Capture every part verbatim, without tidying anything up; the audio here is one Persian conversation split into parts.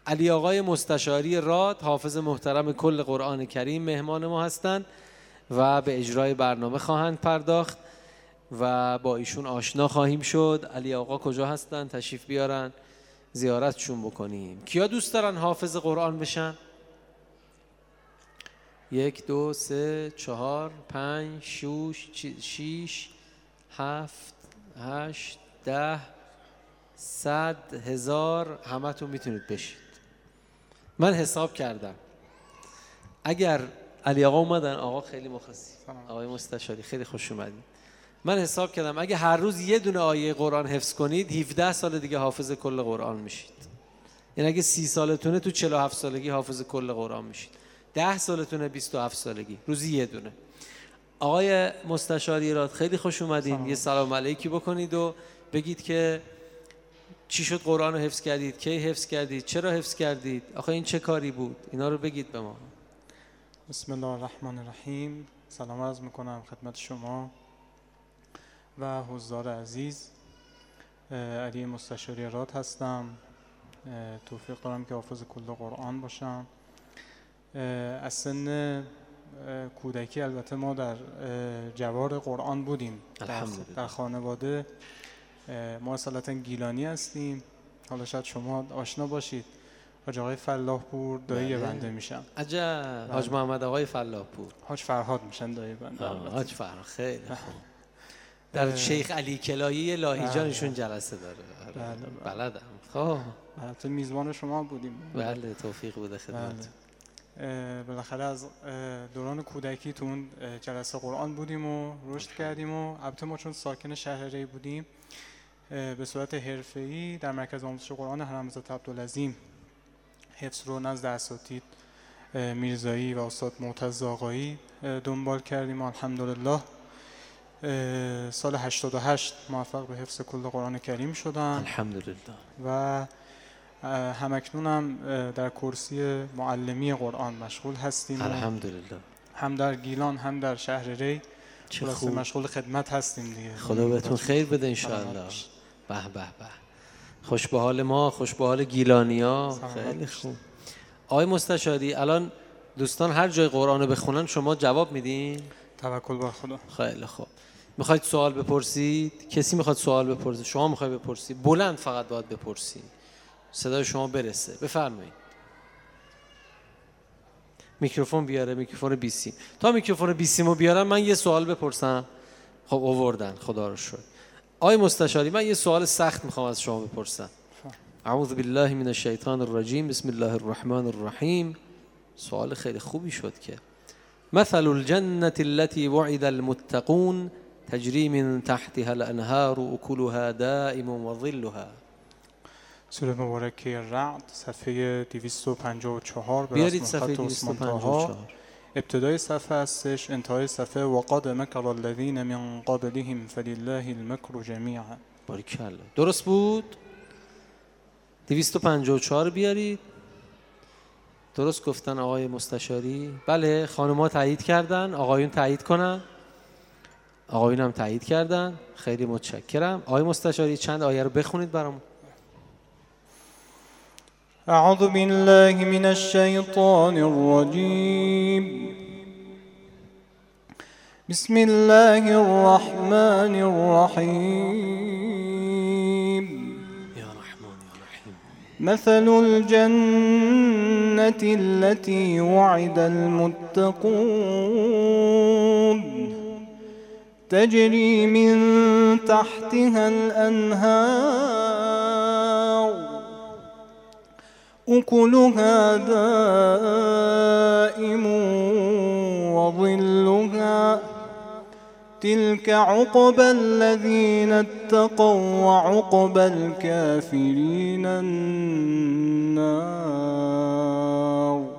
علی آقای مستشاری راد، حافظ محترم کل قرآن کریم مهمان ما هستند و به اجرای برنامه خواهند پرداخت و با ایشون آشنا خواهیم شد. علی آقا کجا هستن؟ تشریف بیارن زیارتشون بکنیم. کیا دوست دارن حافظ قرآن بشن؟ یک دو سه چهار پنج شوش شیش هفت هشت ده صد هزار، همه تون میتونید بشید. من حساب کردم اگر علی آقا اومدن، آقا خیلی مخلصی، آقای مستشاری خیلی خوش اومدید. من حساب کردم اگه هر روز یه دونه آیه قرآن حفظ کنید هفده سال دیگه حافظ کل قرآن میشید. یعنی اگه سی سالتونه تو چهل و هفت سالگی حافظ کل قرآن میشید. ده سالتونه بیست و هفت سالگی روزی یه دونه. آقای مستشاری راد خیلی خوش اومدین. یه سلام علیکی بکنید و بگید که چی شد قرآن رو حفظ کردید، کی حفظ کردید، چرا حفظ کردید، آخه این چه کاری بود، اینا رو بگید به ما. بسم الله الرحمن الرحیم. سلام عرض میکنم خدمت شما و حضار عزیز. علی مستشاری راد هستم. توفیق دارم که حافظ کل قرآن باشم. از سن کودکی البته ما در جوار قرآن بودیم. در, در خانواده ما اصالتا گیلانی هستیم. حالا شاید شما آشنا باشید. حاج آقای فلاح پور دایی بنده میشن. عجب. حاج محمد آقای فلاح پور. حاج فرهاد میشن دایی بنده. حاج فرهاد خیلی خوب. در شیخ علی کلایی لاهیجانشون جلسه داره. بلدم. خب البته میزبان شما بودیم. بله توفیق بوده خدمت. بالاخره از دوران کودکی تو اون جلسه قرآن بودیم و رشد کردیم و البته ما چون ساکن شهر ری بودیم به صورت حرفه‌ای در مرکز آموزش قرآن حرمزاده عبدالعظیم حفظ رو نزد اساتید میرزایی و استاد معتز آقایی دنبال کردیم و الحمدلله سال هشتاد و هشت موفق به حفظ کل قرآن کریم شدم الحمدلله و همکنون هم در کرسی معلمی قرآن مشغول هستیم. الحمدلله. هم در گیلان هم در شهر ری چه خوب مشغول خدمت هستیم دیگه. خدا بهتون خیر بده ان شاء الله. به به به. خوش به حال ما، خوش به حال گیلانیا. خیلی خوب. آقای مستشاری الان دوستان هر جای قرآن رو بخونن شما جواب میدین؟ توکل بر خدا. خیلی خوب. میخواید سوال بپرسید؟ کسی میخواد سوال بپرسید؟ شما میخواید بپرسید؟ بلند فقط باید بپرسید. صدای شما برسه. بفرمایید. میکروفون بیاره، میکروفون بیسیم. تا میکروفون بیسیمو بیارم من یه سوال بپرسم. خب آوردن خدا رو شکر. آقای مستشاری من یه سوال سخت میخوام از شما بپرسم. اعوذ بالله من الشیطان الرجیم بسم الله الرحمن الرحیم. سوال خیلی خوبی شد که مثل الجنة التي وعد المتقون تجری من تحتها الانهار اکلها دائم وظلها. سوره مبارکه رعد صفحه دویست و پنجاه و چهار. بیارید صفحه دویست و پنجاه و چهار. ابتدای صفحه هستش، انتهای صفحه وقد مکر الذین من قبلهم فلله المکر جمیعا. باریکلا. درست بود؟ دویست و پنجاه و چهار بیارید. درست گفتن آقای مستشاری؟ بله. خانم‌ها تایید کردن، آقایون تایید کنن. آقایون هم تایید کردن. خیلی متشکرم. آقای مستشاری چند آیه رو بخونید برامون. اعوذ بالله من الشیطان الرجیم بسم الله الرحمن الرحیم یا رحمان یا رحیم. مثل الجنة التي وعد المتقون تجري من تحتها الأنهار أكلها دائم وظلها تلك عقبى الذين اتقوا وعقبى الكافرين النار.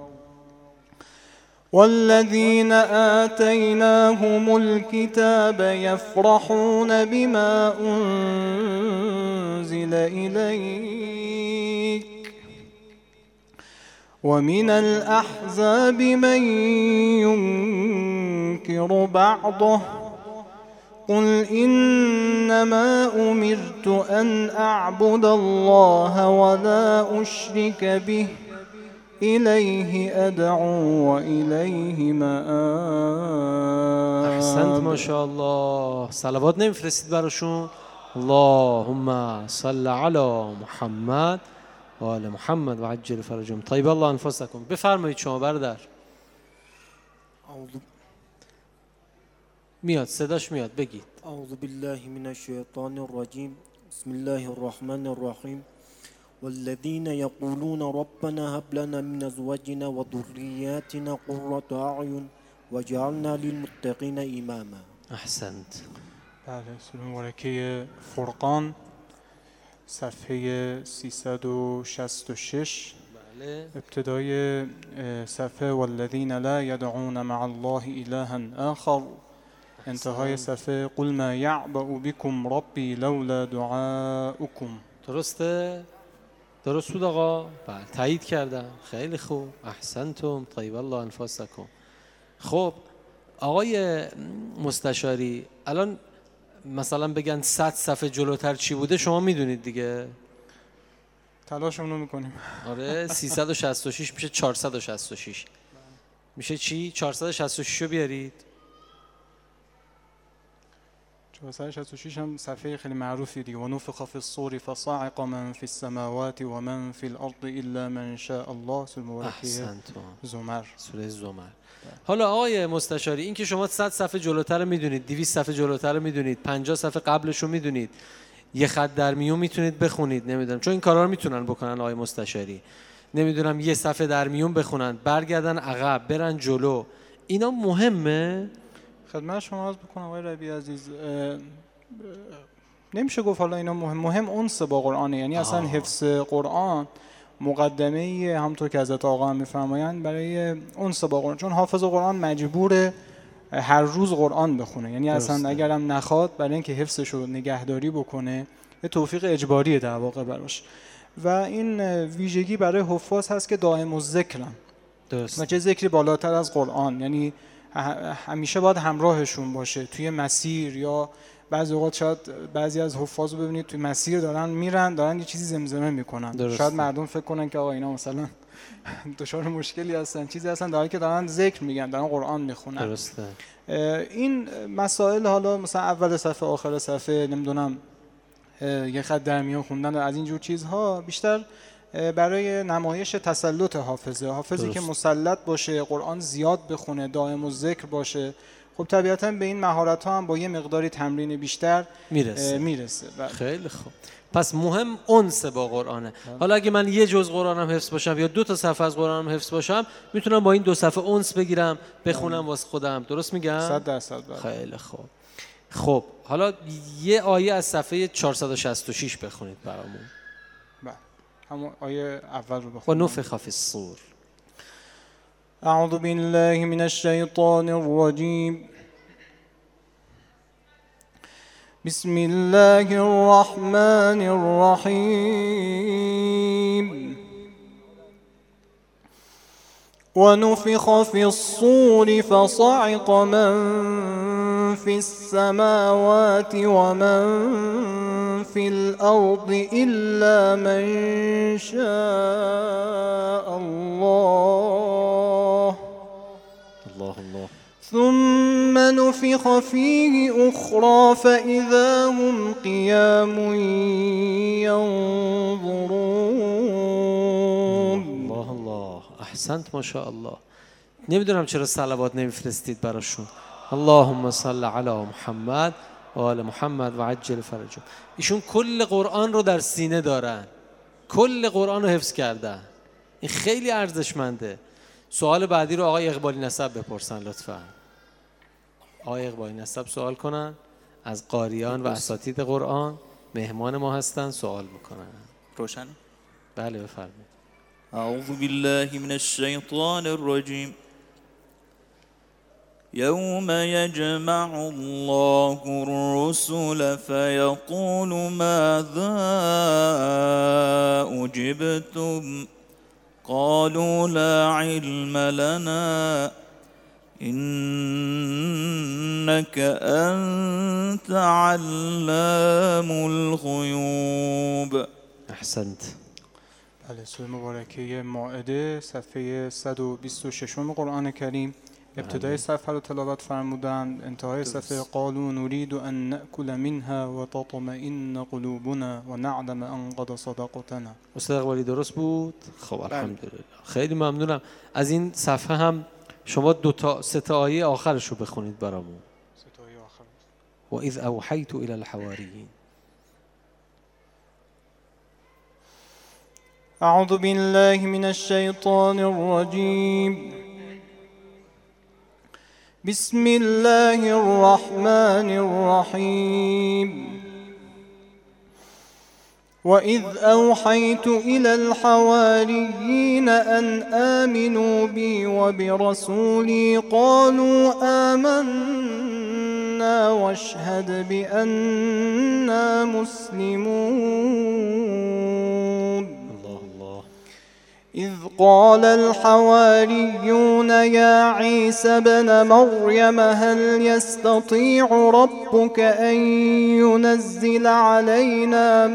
والذين آتيناهم الكتاب يفرحون بما أنزل إليك ومن الأحزاب من ينكر بعضه قل إنما أمرت أن أعبد الله ولا أشرك به إليه أدعو وإليه مآب. احسنت ماشاءالله. صلوات نمیفرستید براشون؟ اللهم صل علی محمد و آل محمد و عجل فرجهم. طیب الله انفسکم. بفرمایید شما برادر. میاد صداش میاد، بگید. اعوذ بالله من الشیطان الرجیم. بسم الله الرحمن الرحیم. والذین یقولون ربنا هب لنا من ازواجنا و ذریاتنا قرة اعین واجعلنا للمتقین اماما. احسنت. بله، سوره مبارکه فرقان صفحه سیصد و شصت و شش. بله. ابتدای صفحه والذین لا یدعون مع الله الها آخر. انتهای صفحه قل ما یعبأ بكم ربی لولا دعاؤکم. درسته؟ درست بود آقا؟ بله، تایید کردم. خیلی خوب. احسنتم. طیب الله انفسکم. خب آقای مستشاری، الان مثلا بگن صد صفحه جلوتر چی بوده شما میدونید دیگه؟ تلاشمون رو میکنیم. آره. سیصد و شصت و شش میشه چهارصد و شصت و شش. میشه چی؟ چهارصد و شصت و شش رو بیارید. چهارصد و شصت و شش هم صفحه خیلی معروفی دیگه. و نفخ فی الصور فصعق من فی السماوات و من فی الارض الا من شاء الله. سوره مبارکه زمر. سوره زمر. حالا آقای مستشاری، این که شما صد صفحه جلوتر رو میدونید، دویست صفحه جلوتر رو میدونید، پنجاه صفحه قبلش رو میدونید، یه خط در میون میتونید بخونید، نمیدونم چون این کارا رو میتونن بکنن آقای مستشاری، نمیدونم یه صفحه در میون بخونن، برگردن عقب، برن جلو، اینا مهمه؟ خدمت شما عرض بکنم آقای ربیعی عزیز، نمیشه گفت حالا اینا مهم، مهم انس با قرآنه. یعنی اصلا آه. حفظ قرآن مقدمه، همونطور که حضرت آقا هم میفرمایند، برای انس با قرآن. چون حافظ قرآن مجبوره هر روز قرآن بخونه. یعنی درسته. اصلا اگرم نخواد برای اینکه حفظش رو نگهداری بکنه، یه توفیق اجباریه در واقع براش. و این ویژگی برای حفاظ هست که دائم الذکرن. درست. و چه ذکری بالاتر از قرآن، یعنی همیشه باید همراهشون باشه توی مسیر، یا بعضی اوقات شاید بعضی از حفاظ رو ببینید توی مسیر دارن میرن، دارن یه چیزی زمزمه میکنن. درسته. شاید مردم فکر کنن که آقا اینا مثلا دچار مشکلی هستن، چیزی هستن، در حالی که دارن ذکر میگن، دارن قرآن میخونن. درسته. این مسائل حالا مثلا اول صفحه آخر صفحه نمیدونم یه خط در میون خوندن از این جور چیزها بیشتر برای نمایش تسلط حافظه. حافظی درست. که مسلط باشه، قرآن زیاد بخونه، دائم الذکر باشه، خب طبیعتاً به این مهارت ها هم با یه مقداری تمرین بیشتر میرسه. میرسه. خیلی خوب. پس مهم انس با قرآنه. حالا اگه من یه جزء قرآنم حفظ باشم یا دو تا صفحه از قرآنم حفظ باشم، میتونم با این دو صفحه انس بگیرم، بخونم واسه خودم. درست میگم؟ صد درصد. خیلی خوب. خب حالا یه آیه از صفحه چهارصد و شصت و شش بخونید برامون. بله. همون آیه اول رو بخونید. و نفخ فی الصور. اعوذ بالله من الشیطان الرجیم. بسم الله الرحمن الرحیم. ونفخ في الصور فصعق من في السماوات ومن في الأرض إلا من شاء الله. الله الله. ثم نفخ فيه أخرى فإذا هم قيام ينظرون. الله الله. احسنت ماشاءالله. نمیدونم چرا صلوات نمیفرستید براشون. اللهم صل علی محمد و آل محمد و عجل فرجهم. ایشون کل قرآن رو در سینه دارن، کل قرآن رو حفظ کردن. این خیلی ارزشمنده. سوال بعدی رو آقای اقبالی نسب بپرسن لطفا. آقای اقبالی نسب سوال کنن از قاریان و اساتید قرآن، مهمان ما هستن، سوال میکنن. روشن؟ بله بفرمایید. اعوذ بالله من الشیطان الرجیم. يوم يجمع الله الرسل فيقول ماذا أجبتم قالوا لا علم لنا إنك أنت علام الغیوب. احسنت. بله، سوره مبارکه مائده صفحه صد و بیست و شش قرآن کریم. ابتدای صفحه رو تلاوت فرمودن، انتهای صفحه قالوا نريد أن نأكل منها وتطمئن قلوبنا ونعلم أن قد صدقتنا. استاد اقبالی درست بود؟ خب الحمدلله. خیلی ممنونم. از این صفحه هم شما دو تا سه تا آیه آخرش رو بخونید برامون. سه تا آیه آخر. و اذ اوحیت الی الحواریین. أعوذ بالله من الشيطان الرجيم. بسم الله الرحمن الرحيم. وإذ أوحيت إلى الحواريين أن آمنوا بي وبرسولي قالوا آمنا واشهد بأننا مسلمون. إذ قال الحواريون يا عيسى ابن مريم هل يستطيع ربك أن ينزل علينا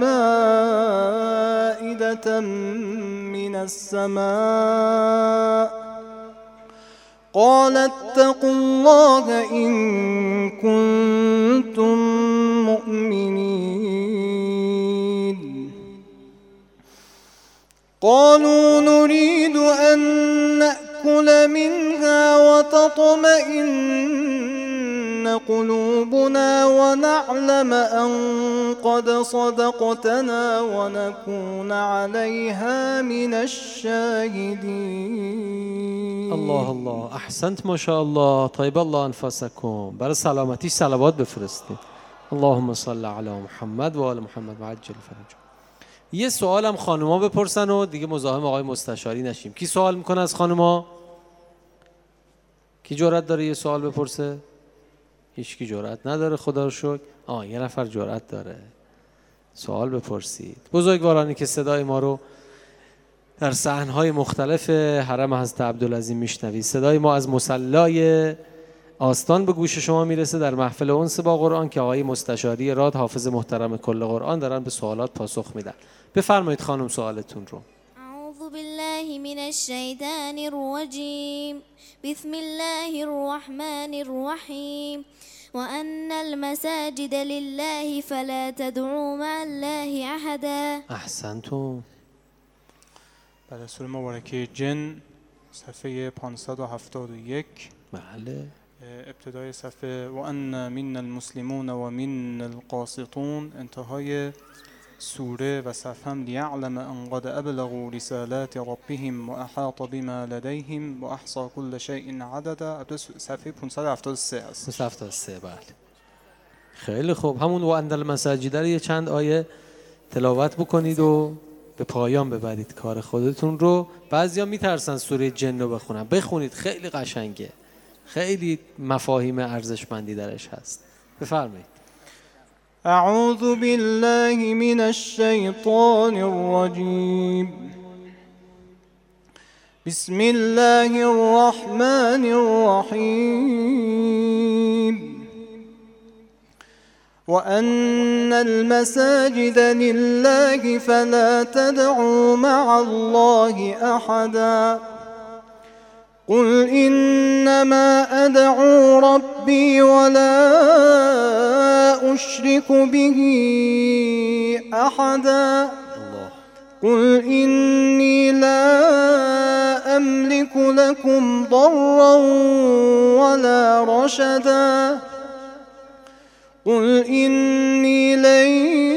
مائدة من السماء قال اتقوا الله إن كنتم مؤمنين. قالوا نريد أن نأكل منها وتطمئن قلوبنا ونعلم أن قد صدقتنا ونكون عليها من الشاهدين. الله الله، احسنت ما شاء الله. طيب الله انفسكم. برای سلامتی صلوات بفرستید. اللهم صل علی محمد و آل محمد و عجل فرجهم. یه سوالم خانوما بپرسن و دیگه مزاحم آقای مستشاری نشیم. کی سوال میکنه از خانوما؟ کی جرأت داره یه سوال بپرسه؟ هیچ کی جرأت نداره خدا رو شکر. آه یه نفر جرأت داره. سوال بپرسید. بزرگوارانی که صدای ما رو در صحنه‌های مختلف حرم حضرت عبدالعظیم میشنوید، صدای ما از مصلای آستان به گوش شما میرسه در محفل انس با قرآن که آقای مستشاری راد حافظ محترم کل قرآن دارن به سوالات پاسخ میدن. بفرمایید خانم سوالتون رو. اعوذ بالله من الشیطان الرجیم. بسم الله الرحمن الرحیم. وأن المساجد لله فلا تدعوا مع الله أحدا. احسنتم. بله، سوره مبارکه جن صفحه پانصد و هفتاد و یک. بله. ابتدای صفحه و ان من المسلمون و من القاسطون. انتهای سوره و صفحه هم لیعلم ان قد ابلغوا رسالات ربهم و احاط بما لديهم و احصى كل شيء عددا. صفحه پانصد و هفتاد و سه هست. پانصد و هفتاد و سه. بله. خیلی خوب. همون و ان المساجد رو یه چند آیه تلاوت بکنید و به پایان ببرید کار خودتون رو. بعضیا میترسن سوره جن رو بخونن. بخونید، خیلی قشنگه. خیلی مفاهیم ارزشمندی درش هست. بفرمایید. اعوذ بالله من الشیطان الرجیم. بسم الله الرحمن الرحیم. وأن المساجد لله فلا تدعوا مع الله أحدا. قل إنما أدعو ربي ولا أشرك به أحدا. قل إني لا أملك لكم ضرا ولا رشدا. قل إني لن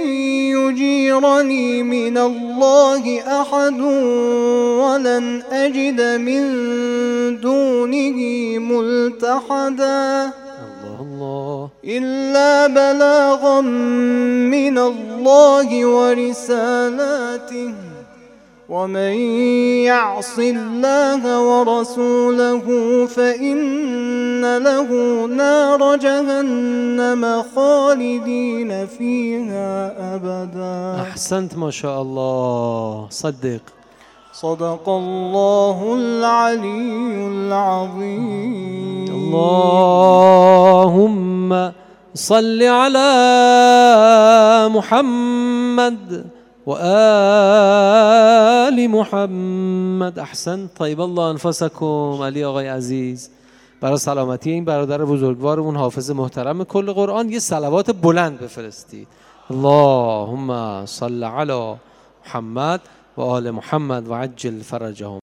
يجيرني من الله أحد ولن أجد من دونه ملتحدا. الله إلا بلاغا من الله ورسالاته ومن يعص الله ورسوله فإن له نار جهنم خالدين فيها أبدا. احسنت ما شاء الله. صدق. صدق الله العلي العظيم. اللهم صل على محمد و آل محمد. احسن. طیب الله انفسکم. علی آقای عزیز، برای سلامتی این برادر بزرگوارمون حافظ محترم کل قرآن یه صلوات بلند بفرستید. اللهم صل علی محمد و آل محمد و عجل فرجهم.